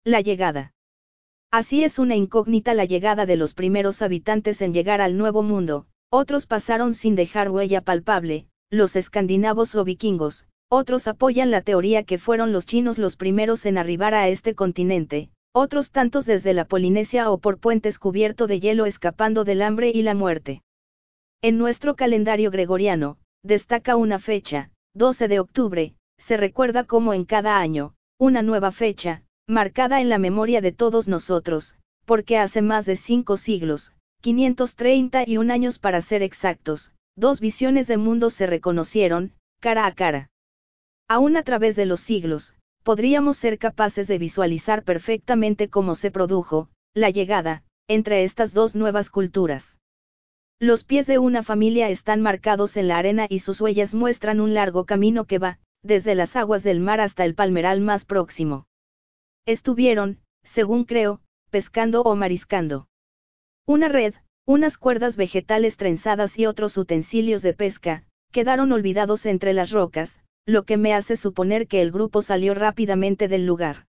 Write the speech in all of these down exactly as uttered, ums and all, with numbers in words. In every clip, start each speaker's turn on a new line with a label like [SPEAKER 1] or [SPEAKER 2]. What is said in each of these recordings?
[SPEAKER 1] La llegada. Así es una incógnita la llegada de los primeros habitantes en llegar al Nuevo Mundo, otros pasaron sin dejar huella palpable, los escandinavos o vikingos, otros apoyan la teoría que fueron los chinos los primeros en arribar a este continente, otros tantos desde la Polinesia o por puentes cubierto de hielo escapando del hambre y la muerte. En nuestro calendario gregoriano, destaca una fecha, doce de octubre, se recuerda como en cada año, una nueva fecha, marcada en la memoria de todos nosotros, porque hace más de cinco siglos, quinientos treinta y un años para ser exactos, dos visiones de mundo se reconocieron, cara a cara. Aún a través de los siglos, podríamos ser capaces de visualizar perfectamente cómo se produjo, la llegada, entre estas dos nuevas culturas. Los pies de una familia están marcados en la arena y sus huellas muestran un largo camino que va, desde las aguas del mar hasta el palmeral más próximo. Estuvieron, según creo, pescando o mariscando. Una red, unas cuerdas vegetales trenzadas y otros utensilios de pesca, quedaron olvidados entre las rocas, lo que me hace suponer que el grupo salió rápidamente del lugar.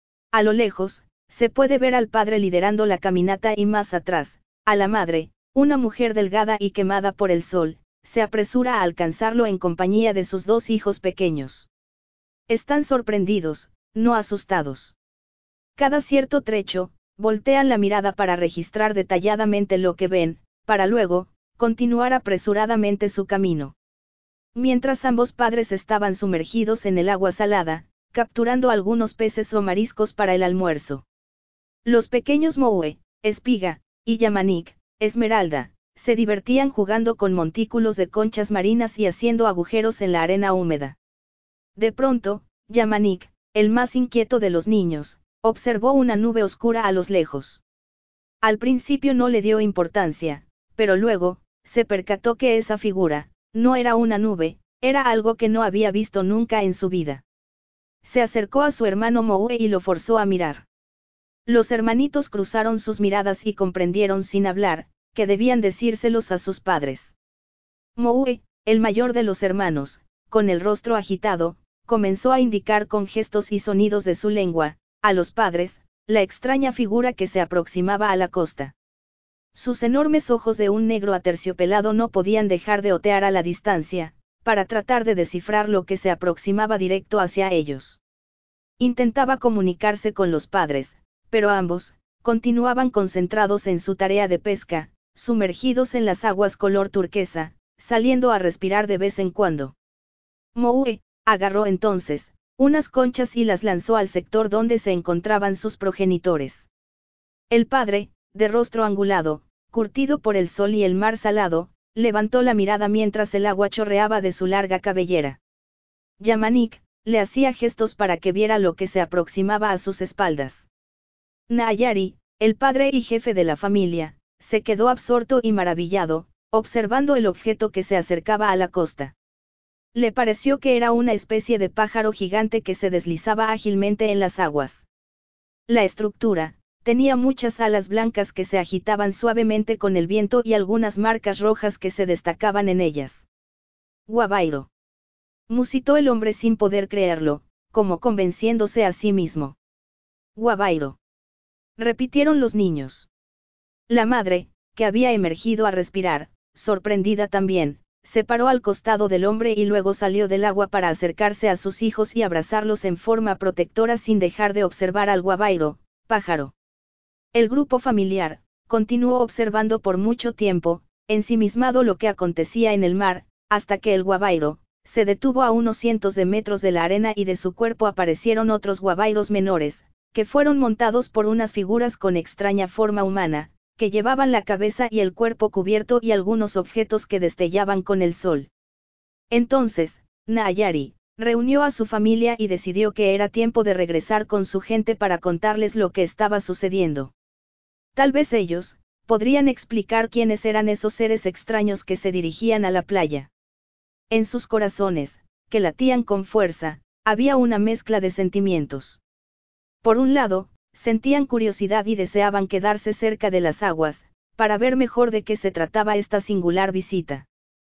[SPEAKER 1] A lo lejos, se puede ver al padre liderando la caminata y más atrás, a la madre, una mujer delgada y quemada por el sol, se apresura a alcanzarlo en compañía de sus dos hijos pequeños. Están sorprendidos, no asustados. Cada cierto trecho, voltean la mirada para registrar detalladamente lo que ven, para luego, continuar apresuradamente su camino. Mientras ambos padres estaban sumergidos en el agua salada, capturando algunos peces o mariscos para el almuerzo. Los pequeños Moe, Espiga, y Yamanik, Esmeralda, se divertían jugando con montículos de conchas marinas y haciendo agujeros en la arena húmeda. De pronto, Yamanik, el más inquieto de los niños, observó una nube oscura a los lejos. Al principio no le dio importancia, pero luego, se percató que esa figura, no era una nube, era algo que no había visto nunca en su vida. Se acercó a su hermano Moe y lo forzó a mirar. Los hermanitos cruzaron sus miradas y comprendieron sin hablar, que debían decírselos a sus padres. Moe, el mayor de los hermanos, con el rostro agitado, comenzó a indicar con gestos y sonidos de su lengua, a los padres, la extraña figura que se aproximaba a la costa. Sus enormes ojos de un negro aterciopelado no podían dejar de otear a la distancia, para tratar de descifrar lo que se aproximaba directo hacia ellos. Intentaba comunicarse con los padres, pero ambos, continuaban concentrados en su tarea de pesca, sumergidos en las aguas color turquesa, saliendo a respirar de vez en cuando. Moe, agarró entonces, unas conchas y las lanzó al sector donde se encontraban sus progenitores. El padre, de rostro angulado, curtido por el sol y el mar salado, levantó la mirada mientras el agua chorreaba de su larga cabellera. Yamanik, le hacía gestos para que viera lo que se aproximaba a sus espaldas. Nayari, el padre y jefe de la familia, se quedó absorto y maravillado, observando el objeto que se acercaba a la costa. Le pareció que era una especie de pájaro gigante que se deslizaba ágilmente en las aguas. La estructura, tenía muchas alas blancas que se agitaban suavemente con el viento y algunas marcas rojas que se destacaban en ellas. Guabairo. Musitó el hombre sin poder creerlo, como convenciéndose a sí mismo. Guabairo. Repitieron los niños. La madre, que había emergido a respirar, sorprendida también, se paró al costado del hombre y luego salió del agua para acercarse a sus hijos y abrazarlos en forma protectora sin dejar de observar al guabairo, pájaro. El grupo familiar, continuó observando por mucho tiempo, ensimismado lo que acontecía en el mar, hasta que el guabairo, se detuvo a unos cientos de metros de la arena y de su cuerpo aparecieron otros guabairos menores, que fueron montados por unas figuras con extraña forma humana, que llevaban la cabeza y el cuerpo cubierto y algunos objetos que destellaban con el sol. Entonces, Nayari, reunió a su familia y decidió que era tiempo de regresar con su gente para contarles lo que estaba sucediendo. Tal vez ellos, podrían explicar quiénes eran esos seres extraños que se dirigían a la playa. En sus corazones, que latían con fuerza, había una mezcla de sentimientos. Por un lado, sentían curiosidad y deseaban quedarse cerca de las aguas, para ver mejor de qué se trataba esta singular visita.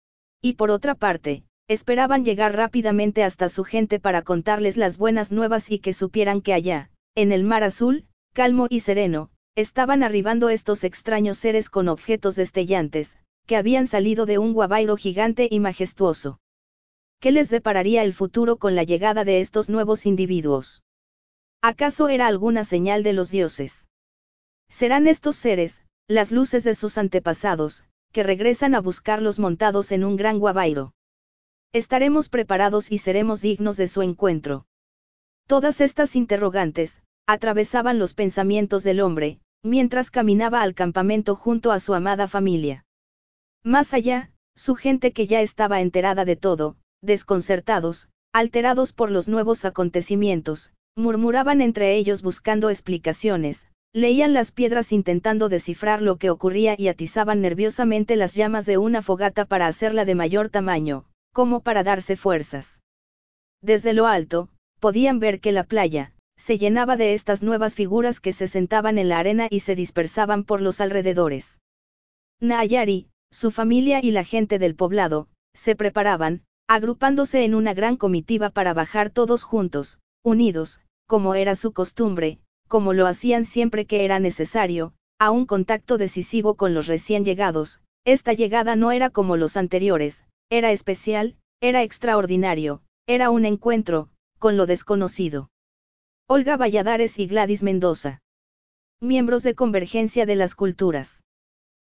[SPEAKER 1] Y por otra parte, esperaban llegar rápidamente hasta su gente para contarles las buenas nuevas y que supieran que allá, En el mar azul, calmo y sereno, estaban arribando estos extraños seres con objetos destellantes, que habían salido de un guabairo gigante y majestuoso. ¿Qué les depararía el futuro con la llegada de estos nuevos individuos? ¿Acaso era alguna señal de los dioses? ¿Serán estos seres, las luces de sus antepasados, que regresan a buscarlos montados en un gran guabairo? ¿Estaremos preparados y seremos dignos de su encuentro? Todas estas interrogantes, atravesaban los pensamientos del hombre, mientras caminaba al campamento junto a su amada familia. Más allá, su gente que ya estaba enterada de todo, desconcertados, alterados por los nuevos acontecimientos, murmuraban entre ellos buscando explicaciones, leían las piedras intentando descifrar lo que ocurría y atizaban nerviosamente las llamas de una fogata para hacerla de mayor tamaño, como para darse fuerzas. Desde lo alto, podían ver que la playa, se llenaba de estas nuevas figuras que se sentaban en la arena y se dispersaban por los alrededores. Nayari, su familia y la gente del poblado, se preparaban, agrupándose en una gran comitiva para bajar todos juntos, unidos, como era su costumbre, como lo hacían siempre que era necesario, a un contacto decisivo con los recién llegados. Esta llegada no era como los anteriores, era especial, era extraordinario, era un encuentro, con lo desconocido. Olga Valladares y Gladys Mendoza. Miembros de Convergencia de las Culturas.